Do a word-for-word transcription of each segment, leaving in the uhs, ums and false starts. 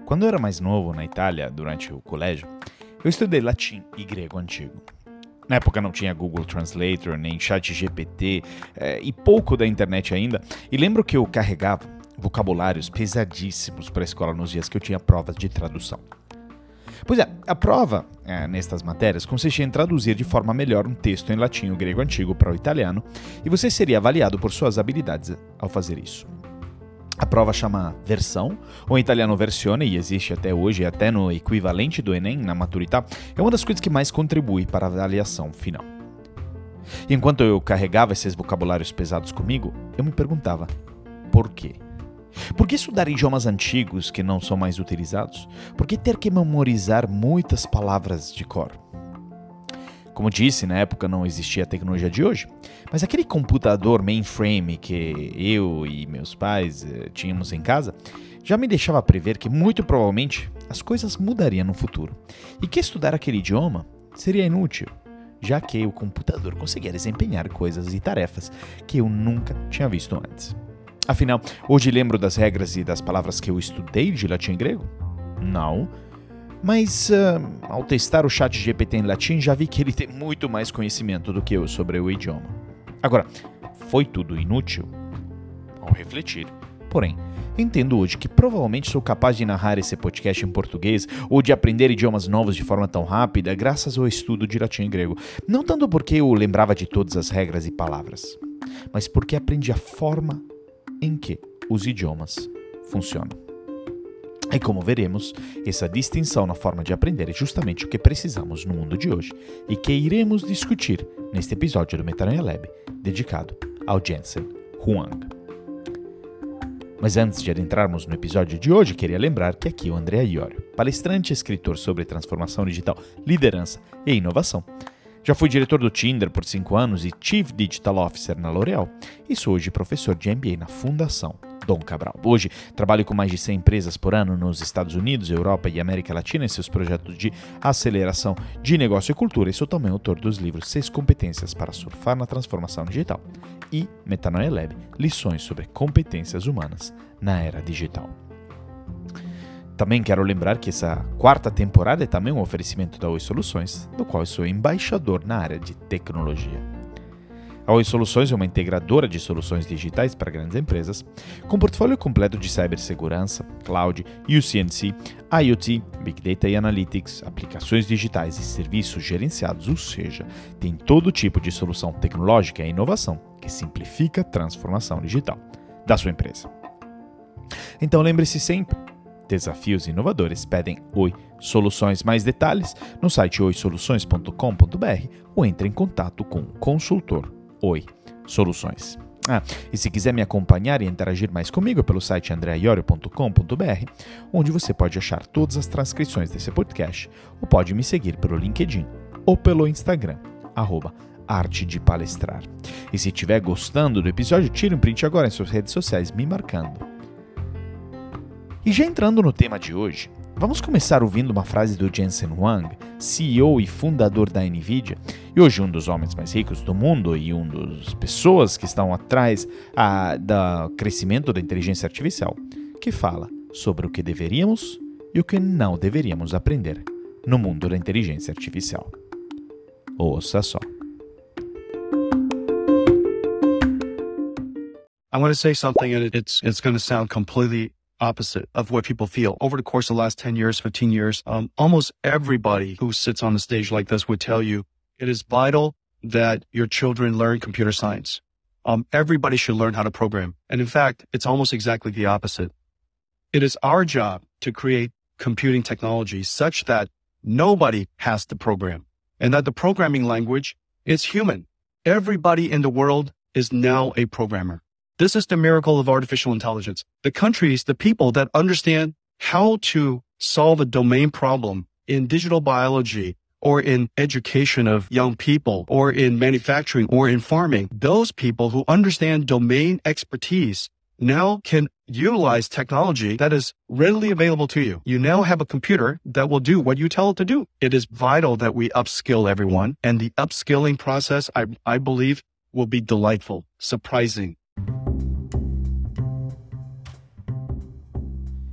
Quando eu era mais novo, na Itália, durante o colégio, eu estudei latim e grego antigo. Na época não tinha Google Translator, nem ChatGPT é, e pouco da internet ainda, e lembro que eu carregava vocabulários pesadíssimos para a escola nos dias que eu tinha provas de tradução. Pois é, a prova é, nestas matérias consistia em traduzir de forma melhor um texto em latim ou grego antigo para o italiano, e você seria avaliado por suas habilidades ao fazer isso. A prova chama versão, ou em italiano versione, e existe até hoje, até no equivalente do Enem, na maturità, é uma das coisas que mais contribui para a avaliação final. E enquanto eu carregava esses vocabulários pesados comigo, eu me perguntava, por quê? Por que estudar idiomas antigos que não são mais utilizados? Por que ter que memorizar muitas palavras de cor? Como disse, na época não existia a tecnologia de hoje, mas aquele computador mainframe que eu e meus pais eh, tínhamos em casa já me deixava prever que muito provavelmente as coisas mudariam no futuro e que estudar aquele idioma seria inútil, já que o computador conseguia desempenhar coisas e tarefas que eu nunca tinha visto antes. Afinal, hoje lembro das regras e das palavras que eu estudei de latim e grego? Não. Mas, uh, ao testar o ChatGPT em latim, já vi que ele tem muito mais conhecimento do que eu sobre o idioma. Agora, foi tudo inútil? Ao refletir. Porém, entendo hoje que provavelmente sou capaz de narrar esse podcast em português ou de aprender idiomas novos de forma tão rápida graças ao estudo de latim e grego. Não tanto porque eu lembrava de todas as regras e palavras, mas porque aprendi a forma em que os idiomas funcionam. E como veremos, essa distinção na forma de aprender é justamente o que precisamos no mundo de hoje e que iremos discutir neste episódio do Metanoia Lab, dedicado ao Jensen Huang. Mas antes de adentrarmos no episódio de hoje, queria lembrar que aqui é o André Iorio, palestrante e escritor sobre transformação digital, liderança e inovação. Já fui diretor do Tinder por cinco anos e Chief Digital Officer na L'Oréal e sou hoje professor de M B A na Fundação Dom Cabral. Hoje trabalho com mais de cem empresas por ano nos Estados Unidos, Europa e América Latina em seus projetos de aceleração de negócio e cultura e sou também autor dos livros Seis Competências para Surfar na Transformação Digital e Metanoia Lab, lições sobre competências humanas na era digital. Também quero lembrar que essa quarta temporada é também um oferecimento da Oi Soluções, do qual eu sou embaixador na área de tecnologia. A Oi Soluções é uma integradora de soluções digitais para grandes empresas, com portfólio completo de cibersegurança, cloud, U C N C, IoT, Big Data e Analytics, aplicações digitais e serviços gerenciados, ou seja, tem todo tipo de solução tecnológica e inovação que simplifica a transformação digital da sua empresa. Então lembre-se sempre, desafios inovadores pedem Oi Soluções. Mais detalhes no site oi soluções ponto com ponto b r ou entre em contato com o consultor Oi Soluções. Ah, e se quiser me acompanhar e interagir mais comigo pelo site andrea iorio ponto com ponto b r, onde você pode achar todas as transcrições desse podcast, ou pode me seguir pelo LinkedIn ou pelo Instagram, arroba Arte de Palestrar. E se estiver gostando do episódio, tire um print agora em suas redes sociais me marcando. E já entrando no tema de hoje, vamos começar ouvindo uma frase do Jensen Huang, C E O e fundador da NVIDIA, e hoje um dos homens mais ricos do mundo e um das pessoas que estão atrás ah, do crescimento da inteligência artificial, que fala sobre o que deveríamos e o que não deveríamos aprender no mundo da inteligência artificial. Ouça só. I want to say something and it's, it's going to sound completely opposite of what people feel. Over the course of the last ten years, fifteen years, um, almost everybody who sits on a stage like this would tell you it is vital that your children learn computer science. Um, everybody should learn how to program. And in fact, it's almost exactly the opposite. It is our job to create computing technology such that nobody has to program and that the programming language is human. Everybody in the world is now a programmer. This is the miracle of artificial intelligence. The countries, the people that understand how to solve a domain problem in digital biology or in education of young people or in manufacturing or in farming, those people who understand domain expertise now can utilize technology that is readily available to you. You now have a computer that will do what you tell it to do. It is vital that we upskill everyone, and the upskilling process, I, I believe, will be delightful, surprising.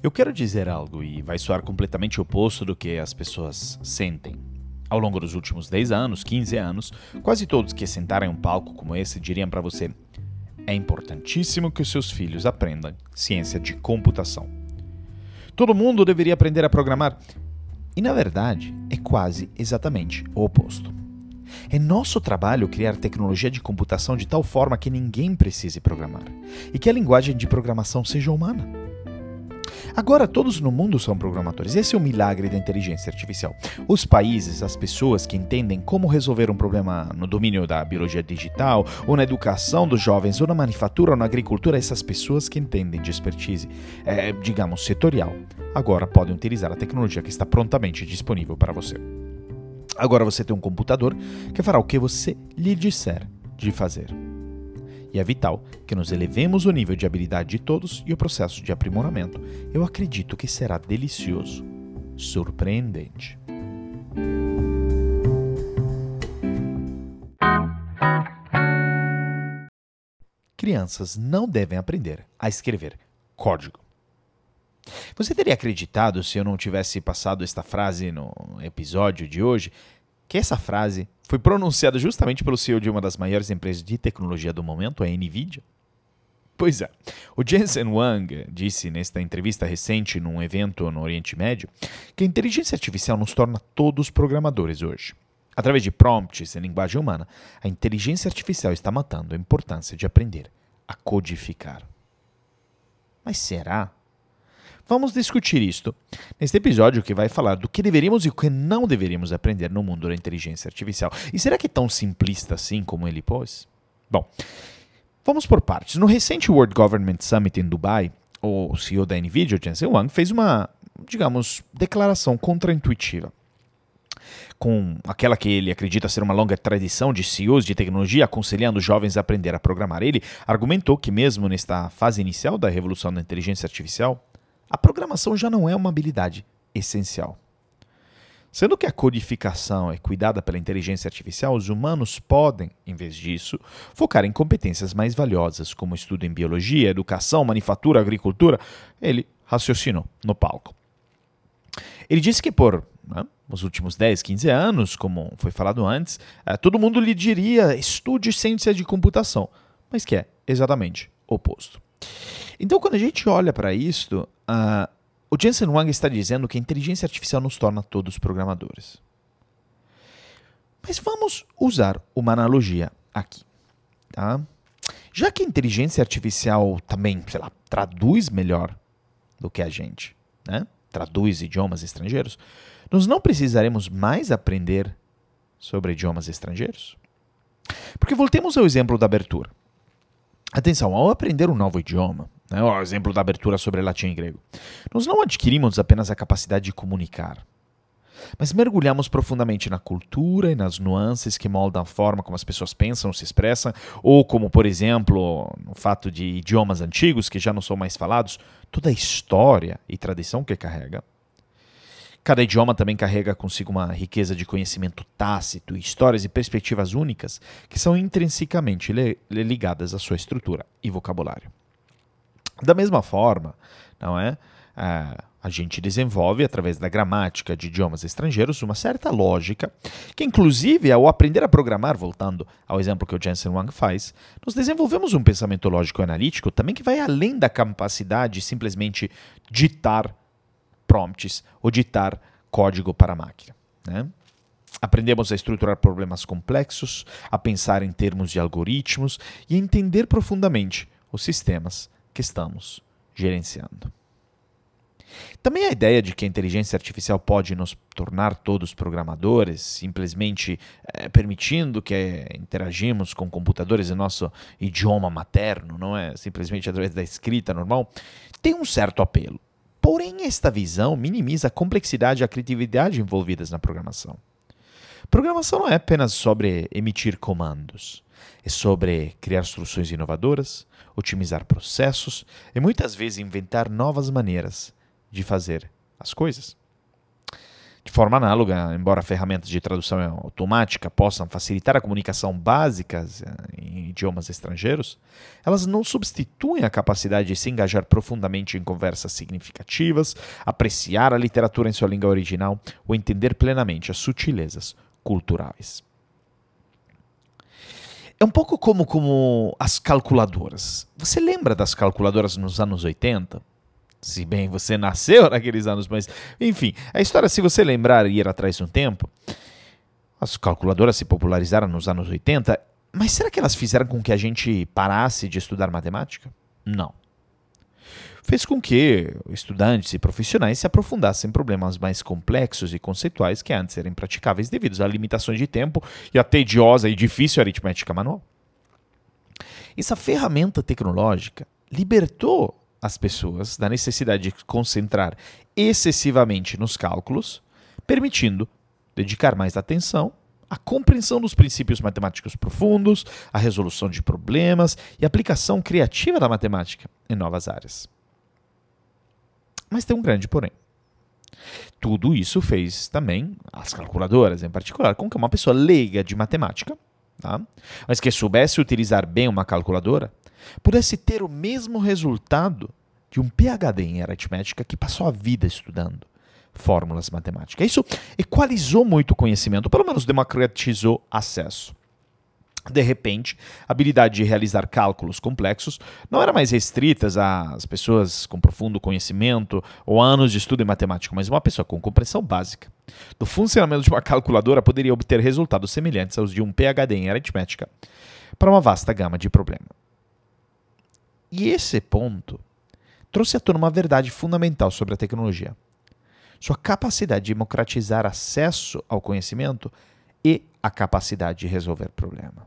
Eu quero dizer algo e vai soar completamente oposto do que as pessoas sentem. Ao longo dos últimos dez anos, quinze anos, quase todos que sentaram em um palco como esse diriam para você: é importantíssimo que os seus filhos aprendam ciência de computação. Todo mundo deveria aprender a programar. E na verdade, é quase exatamente o oposto. É nosso trabalho criar tecnologia de computação de tal forma que ninguém precise programar e que a linguagem de programação seja humana. Agora todos no mundo são programadores. Esse é o milagre da inteligência artificial. Os países, as pessoas que entendem como resolver um problema no domínio da biologia digital, ou na educação dos jovens, ou na manufatura, ou na agricultura, essas pessoas que entendem de expertise, é, digamos, setorial, agora podem utilizar a tecnologia que está prontamente disponível para você. Agora você tem um computador que fará o que você lhe disser de fazer. E é vital que nos elevemos o nível de habilidade de todos e o processo de aprimoramento, eu acredito que será delicioso, surpreendente. Crianças não devem aprender a escrever código. Você teria acreditado, se eu não tivesse passado esta frase no episódio de hoje, que essa frase foi pronunciada justamente pelo C E O de uma das maiores empresas de tecnologia do momento, a NVIDIA? Pois é, o Jensen Huang disse nesta entrevista recente num evento no Oriente Médio que a inteligência artificial nos torna todos programadores hoje. Através de prompts em linguagem humana, a inteligência artificial está matando a importância de aprender a codificar. Mas será? Vamos discutir isto neste episódio que vai falar do que deveríamos e o que não deveríamos aprender no mundo da inteligência artificial. E será que é tão simplista assim como ele pôs? Bom, vamos por partes. No recente World Government Summit em Dubai, o C E O da NVIDIA, Jensen Huang, fez uma, digamos, declaração contraintuitiva. Com aquela que ele acredita ser uma longa tradição de C E Os de tecnologia aconselhando jovens a aprender a programar. Ele argumentou que mesmo nesta fase inicial da revolução da inteligência artificial, a programação já não é uma habilidade essencial. Sendo que a codificação é cuidada pela inteligência artificial, os humanos podem, em vez disso, focar em competências mais valiosas, como estudo em biologia, educação, manufatura, agricultura. Ele raciocinou no palco. Ele disse que por né, os últimos dez, quinze anos, como foi falado antes, eh, todo mundo lhe diria estude ciência de computação, mas que é exatamente o oposto. Então, quando a gente olha para isto, uh, o Jensen Huang está dizendo que a inteligência artificial nos torna todos programadores. Mas vamos usar uma analogia aqui. Tá? Já que a inteligência artificial também, sei lá, traduz melhor do que a gente, né? Traduz idiomas estrangeiros, nós não precisaremos mais aprender sobre idiomas estrangeiros? Porque voltemos ao exemplo da abertura. Atenção, ao aprender um novo idioma, né, o exemplo da abertura sobre latim e grego, nós não adquirimos apenas a capacidade de comunicar, mas mergulhamos profundamente na cultura e nas nuances que moldam a forma como as pessoas pensam, se expressam, ou como, por exemplo, no fato de idiomas antigos que já não são mais falados, toda a história e tradição que carrega. Cada idioma também carrega consigo uma riqueza de conhecimento tácito, histórias e perspectivas únicas que são intrinsecamente ligadas à sua estrutura e vocabulário. Da mesma forma, não é? A gente desenvolve, através da gramática de idiomas estrangeiros, uma certa lógica que, inclusive, ao aprender a programar, voltando ao exemplo que o Jensen Huang faz, nós desenvolvemos um pensamento lógico e analítico também que vai além da capacidade de simplesmente ditar prompts ou ditar código para a máquina. Né? Aprendemos a estruturar problemas complexos, a pensar em termos de algoritmos e a entender profundamente os sistemas que estamos gerenciando. Também a ideia de que a inteligência artificial pode nos tornar todos programadores, simplesmente é, permitindo que é, interagimos com computadores em nosso idioma materno, não é simplesmente através da escrita normal, tem um certo apelo. Porém, esta visão minimiza a complexidade e a criatividade envolvidas na programação. Programação não é apenas sobre emitir comandos. É sobre criar soluções inovadoras, otimizar processos e muitas vezes inventar novas maneiras de fazer as coisas. De forma análoga, embora ferramentas de tradução automática possam facilitar a comunicação básica em idiomas estrangeiros, elas não substituem a capacidade de se engajar profundamente em conversas significativas, apreciar a literatura em sua língua original ou entender plenamente as sutilezas culturais. É um pouco como, como as calculadoras. Você lembra das calculadoras nos anos oitenta? Se bem você nasceu naqueles anos, mas enfim, a história, se você lembrar e ir atrás de um tempo, as calculadoras se popularizaram nos anos oitenta, mas será que elas fizeram com que a gente parasse de estudar matemática? Não. Fez com que estudantes e profissionais se aprofundassem em problemas mais complexos e conceituais que antes eram impraticáveis devido a limitações de tempo e a tediosa e difícil aritmética manual. Essa ferramenta tecnológica libertou as pessoas da necessidade de concentrar excessivamente nos cálculos, permitindo dedicar mais atenção à compreensão dos princípios matemáticos profundos, à resolução de problemas e à aplicação criativa da matemática em novas áreas. Mas tem um grande porém. Tudo isso fez também, as calculadoras em particular, com que uma pessoa leiga de matemática, tá? Mas que soubesse utilizar bem uma calculadora, pudesse ter o mesmo resultado de um P H D em aritmética que passou a vida estudando fórmulas matemáticas. Isso equalizou muito o conhecimento, pelo menos democratizou acesso. De repente, a habilidade de realizar cálculos complexos não era mais restrita às pessoas com profundo conhecimento ou anos de estudo em matemática, mas uma pessoa com compreensão básica do funcionamento de uma calculadora poderia obter resultados semelhantes aos de um P H D em aritmética para uma vasta gama de problemas. E esse ponto trouxe à tona uma verdade fundamental sobre a tecnologia. Sua capacidade de democratizar acesso ao conhecimento e a capacidade de resolver problema.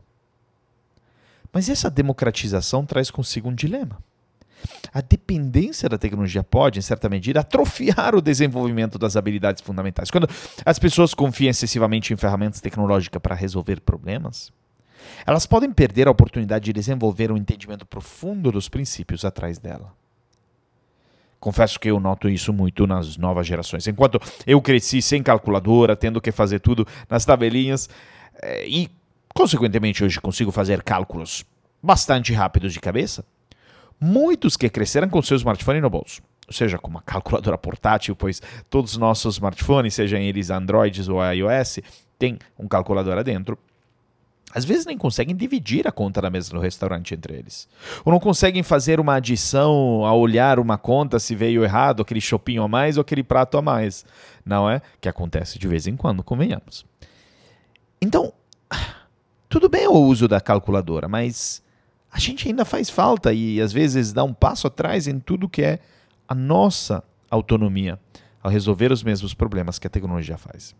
Mas essa democratização traz consigo um dilema. A dependência da tecnologia pode, em certa medida, atrofiar o desenvolvimento das habilidades fundamentais. Quando as pessoas confiam excessivamente em ferramentas tecnológicas para resolver problemas, elas podem perder a oportunidade de desenvolver um entendimento profundo dos princípios atrás dela. Confesso que eu noto isso muito nas novas gerações. Enquanto eu cresci sem calculadora, tendo que fazer tudo nas tabelinhas, e, consequentemente, hoje consigo fazer cálculos bastante rápidos de cabeça, muitos que cresceram com seu smartphone no bolso, ou seja, com uma calculadora portátil, pois todos os nossos smartphones, sejam eles Androids ou iOS, têm um calculador dentro, às vezes nem conseguem dividir a conta da mesa do restaurante entre eles. Ou não conseguem fazer uma adição a olhar uma conta se veio errado, aquele chopinho a mais ou aquele prato a mais. Não é? Que acontece de vez em quando, convenhamos. Então, tudo bem o uso da calculadora, mas a gente ainda faz falta e às vezes dá um passo atrás em tudo que é a nossa autonomia ao resolver os mesmos problemas que a tecnologia faz.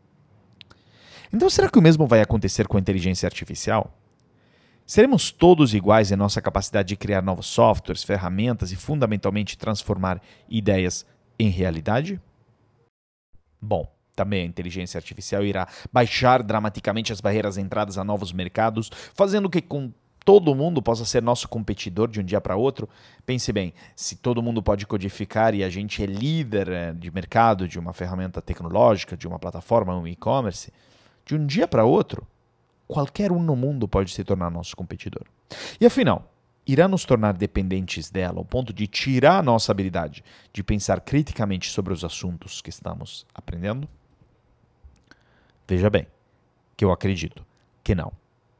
Então, será que o mesmo vai acontecer com a inteligência artificial? Seremos todos iguais em nossa capacidade de criar novos softwares, ferramentas e, fundamentalmente, transformar ideias em realidade? Bom, também a inteligência artificial irá baixar dramaticamente as barreiras de entradas a novos mercados, fazendo que com todo mundo possa ser nosso competidor de um dia para outro. Pense bem, se todo mundo pode codificar e a gente é líder de mercado de uma ferramenta tecnológica, de uma plataforma, um e-commerce, de um dia para outro, qualquer um no mundo pode se tornar nosso competidor. E afinal, irá nos tornar dependentes dela ao ponto de tirar a nossa habilidade de pensar criticamente sobre os assuntos que estamos aprendendo? Veja bem, que eu acredito que não.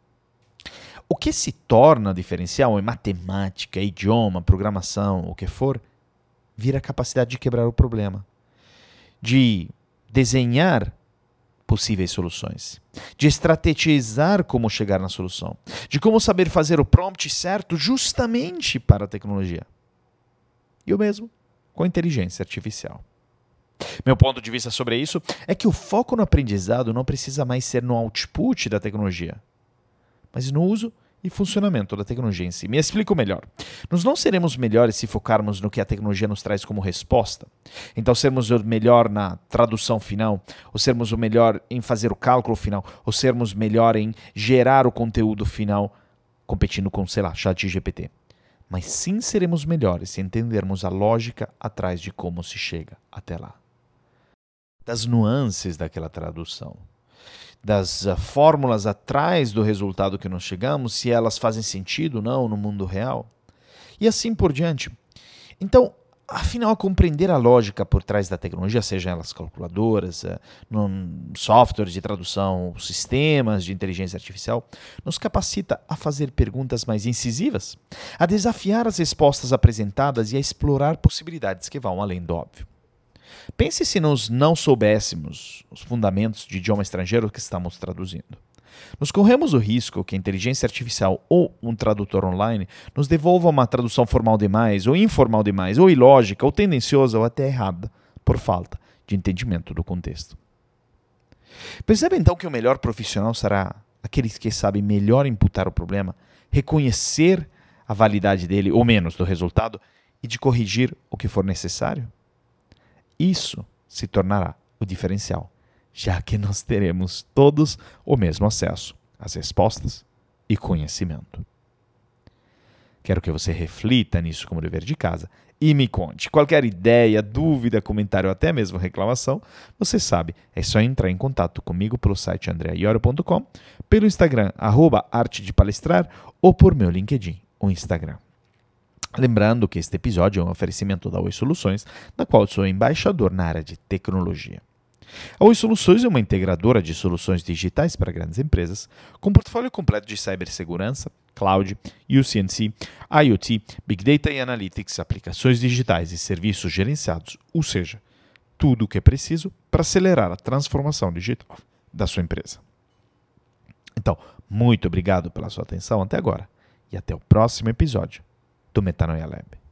O que se torna diferencial em matemática, idioma, programação, o que for, vira a capacidade de quebrar o problema, de desenhar possíveis soluções, de estrategizar como chegar na solução, de como saber fazer o prompt certo justamente para a tecnologia. E o mesmo com a inteligência artificial. Meu ponto de vista sobre isso é que o foco no aprendizado não precisa mais ser no output da tecnologia, mas no uso e funcionamento da tecnologia em si. Me explico melhor. Nós não seremos melhores se focarmos no que a tecnologia nos traz como resposta. Então, sermos o melhor na tradução final, ou sermos o melhor em fazer o cálculo final, ou sermos melhor em gerar o conteúdo final, competindo com, sei lá, ChatGPT. Mas sim seremos melhores se entendermos a lógica atrás de como se chega até lá. das nuances daquela tradução, das uh, fórmulas atrás do resultado que nós chegamos, se elas fazem sentido ou não no mundo real, e assim por diante. Então, afinal, compreender a lógica por trás da tecnologia, sejam elas calculadoras, uh, softwares de tradução, sistemas de inteligência artificial, nos capacita a fazer perguntas mais incisivas, a desafiar as respostas apresentadas e a explorar possibilidades que vão além do óbvio. Pense se nós não soubéssemos os fundamentos de idioma estrangeiro que estamos traduzindo. Nós corremos o risco que a inteligência artificial ou um tradutor online nos devolva uma tradução formal demais, ou informal demais, ou ilógica, ou tendenciosa, ou até errada, por falta de entendimento do contexto. Percebe então que o melhor profissional será aquele que sabe melhor imputar o problema, reconhecer a validade dele, ou menos, do resultado, e de corrigir o que for necessário? Isso se tornará o diferencial, já que nós teremos todos o mesmo acesso às respostas e conhecimento. Quero que você reflita nisso como dever de casa e me conte. Qualquer ideia, dúvida, comentário ou até mesmo reclamação, você sabe, é só entrar em contato comigo pelo site andrea iorio ponto com, pelo Instagram, arroba arte de palestrar, ou por meu LinkedIn, o Instagram. Lembrando que este episódio é um oferecimento da Oi Soluções, da qual sou embaixador na área de tecnologia. A Oi Soluções é uma integradora de soluções digitais para grandes empresas, com portfólio completo de cibersegurança, cloud, U C N C, IoT, Big Data e Analytics, aplicações digitais e serviços gerenciados, ou seja, tudo o que é preciso para acelerar a transformação digital da sua empresa. Então, muito obrigado pela sua atenção até agora e até o próximo episódio do Metanoia Lab.